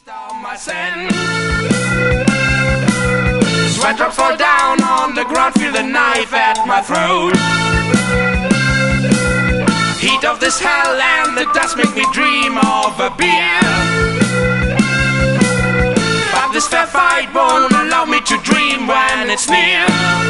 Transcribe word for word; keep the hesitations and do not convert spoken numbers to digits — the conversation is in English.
Sweat drops fall down on the ground, feel the knife at my throat. Heat of this hell and the dust make me dream of a beer. But this fair fight won't allow me to dream when it's near.